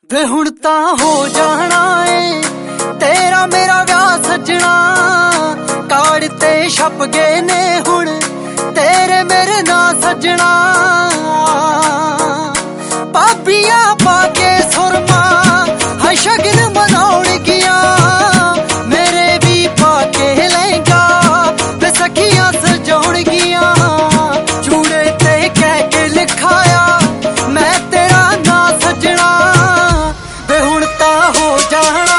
ਵੇ ਹੁਣ ਤਾਂ ਹੋ ਜਾਣਾ ਏ तेरा मेरा व्याह सजना, कार्ड ते छप गए ने हुण तेरे मेरे ना सजना। भाबियां पाके सुरमा है शगन मनाउण गिया, मेरे भी पाके लहंगा वे सखियां सजाउण गिया। चूड़े ते कह के लिखाया मैं तेरा ना सजना, वे हुण तां हो जाना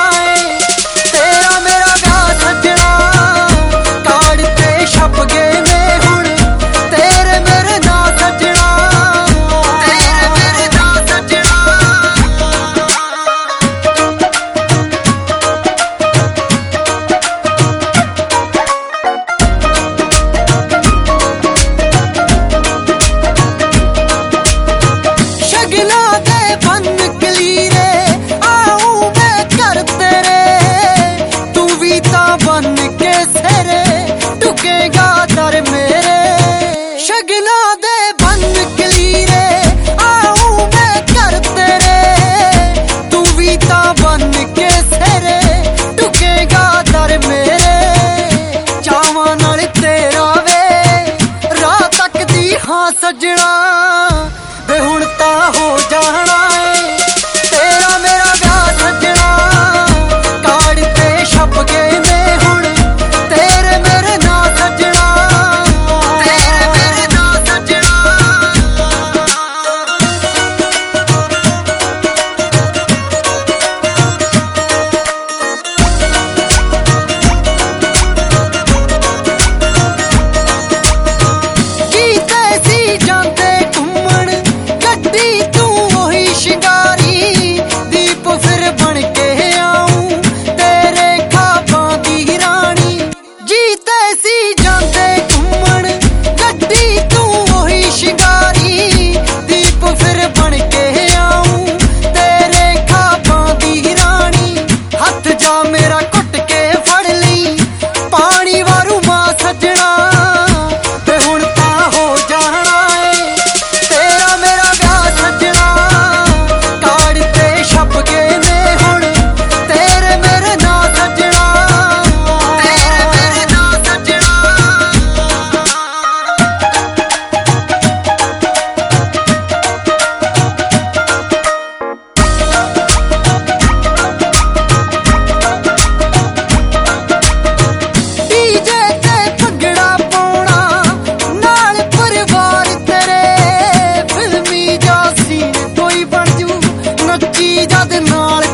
सजना। वे हुण तां हो जाना ए तेरा मेरा व्याह सजना, कार्ड ते छप गए ने हुण तेरे मेरे ना सजना, तेरे मेरे ना सजना। जद नाल